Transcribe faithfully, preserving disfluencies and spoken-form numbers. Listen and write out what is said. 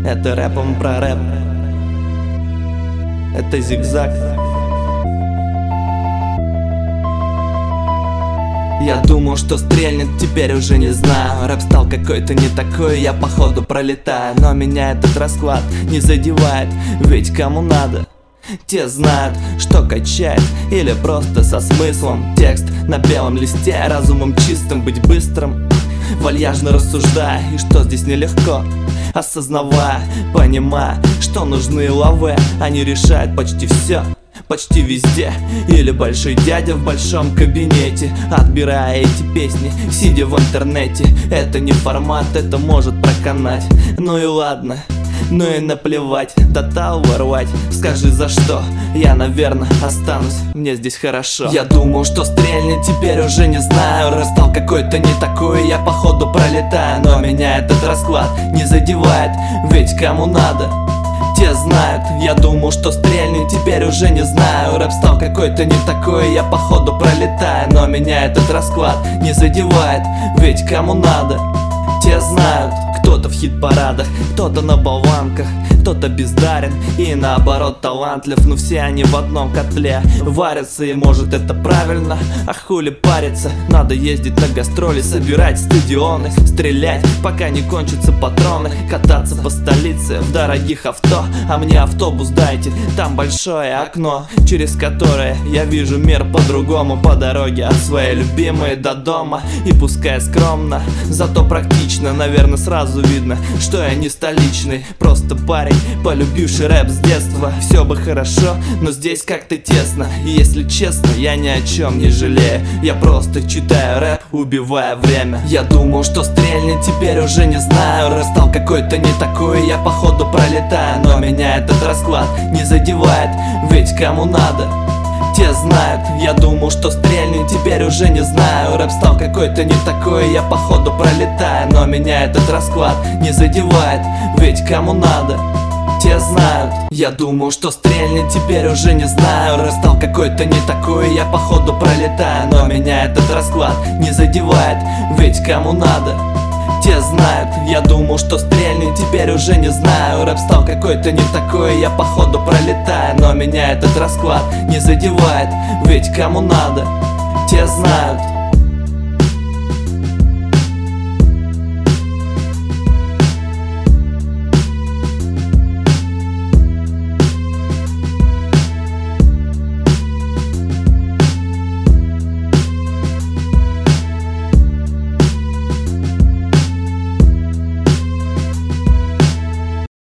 Это рэпом про рэп. Это зигзаг. Я думал, что стрельнет, теперь уже не знаю. Рэп стал какой-то не такой, я походу пролетаю. Но меня этот расклад не задевает, ведь кому надо, те знают, что качает, или просто со смыслом. Текст на белом листе, разумом чистым быть быстрым, вальяжно рассуждая, и что здесь нелегко, осознавая, понимая, что нужны лавы. Они решают почти все, почти везде. Или большой дядя в большом кабинете, отбирая эти песни, сидя в интернете. Это не формат, это может проканать. Ну и ладно, ну и наплевать, тотал ворвать. Скажи за что, я, наверное, останусь, мне здесь хорошо. Я думал, что стрельнет, теперь уже не знаю. Рэп стал какой-то не такой, я походу пролетаю. Но меня этот расклад не задевает, ведь кому надо, те знают. Я думал, что стрельнет, теперь уже не знаю. Рэп стал какой-то не такой, я походу пролетаю. Но меня этот расклад не задевает, ведь кому надо, те знают. Кто-то в хит-парадах, кто-то на болванках, кто-то бездарен и наоборот талантлив. Но все они в одном котле варятся, и может это правильно, а хули париться. Надо ездить на гастроли, собирать стадионы, стрелять, пока не кончатся патроны, кататься по столице в дорогих авто. А мне автобус дайте, там большое окно, через которое я вижу мир по-другому. По дороге от своей любимой до дома. И пускай скромно, зато практично. Наверное, сразу видно, что я не столичный, просто парень, полюбивший рэп с детства. Все бы хорошо, но здесь как-то тесно. И если честно, я ни о чем не жалею. Я просто читаю рэп, убивая время. Я думал, что стрельнет, теперь уже не знаю. Рэп стал какой-то не такой, я походу пролетаю. Но меня этот расклад не задевает, ведь кому надо, те знают. Я думал, что стрельнет, теперь уже не знаю. Рэп стал какой-то не такой, я походу пролетаю. Но меня этот расклад не задевает, ведь кому надо, те знают. Я думал, что стрельнет, теперь уже не знаю. Рэп стал какой-то не такой, я походу пролетаю. Но меня этот расклад не задевает, ведь кому надо, те знают. Я думал, что стрельнет, теперь уже не знаю. Рэп стал какой-то не такой, я походу пролетаю. Но меня этот расклад не задевает, ведь кому надо, те знают.